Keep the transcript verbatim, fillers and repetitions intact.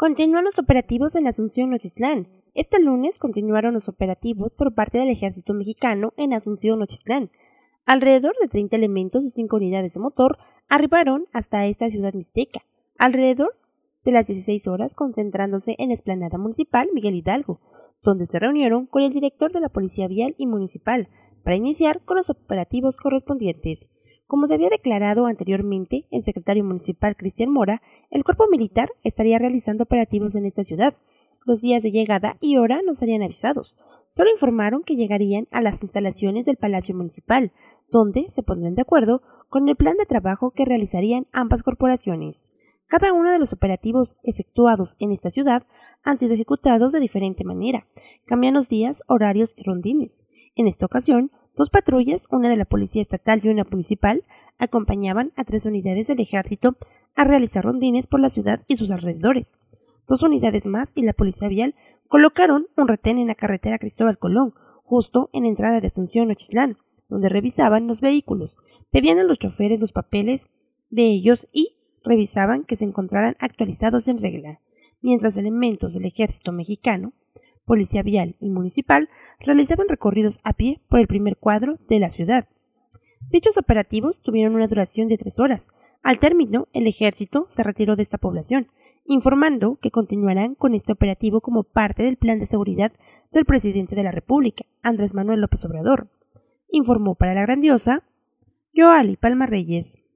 Continúan los operativos en Asunción Nochistlán. Este lunes continuaron los operativos por parte del Ejército Mexicano en Asunción Nochistlán. Alrededor de treinta elementos y cinco unidades de motor arribaron hasta esta ciudad mixteca, alrededor de las dieciséis horas, concentrándose en la explanada municipal Miguel Hidalgo, donde se reunieron con el director de la Policía Vial y Municipal para iniciar con los operativos correspondientes. Como se había declarado anteriormente el secretario municipal Cristian Mora, el cuerpo militar estaría realizando operativos en esta ciudad. Los días de llegada y hora no serían avisados. Solo informaron que llegarían a las instalaciones del Palacio Municipal, donde se pondrán de acuerdo con el plan de trabajo que realizarían ambas corporaciones. Cada uno de los operativos efectuados en esta ciudad han sido ejecutados de diferente manera, cambian los días, horarios y rondines. En esta ocasión, dos patrullas, una de la Policía Estatal y una municipal, acompañaban a tres unidades del Ejército a realizar rondines por la ciudad y sus alrededores. Dos unidades más y la Policía Vial colocaron un retén en la carretera Cristóbal Colón, justo en la entrada de Asunción Nochistlán, donde revisaban los vehículos, pedían a los choferes los papeles de ellos y revisaban que se encontraran actualizados en regla, mientras elementos del Ejército Mexicano, Policía Vial y Municipal realizaban recorridos a pie por el primer cuadro de la ciudad. Dichos operativos tuvieron una duración de tres horas. Al término, el Ejército se retiró de esta población, informando que continuarán con este operativo como parte del plan de seguridad del presidente de la República, Andrés Manuel López Obrador. Informó para La Grandiosa, Yoali Palma Reyes.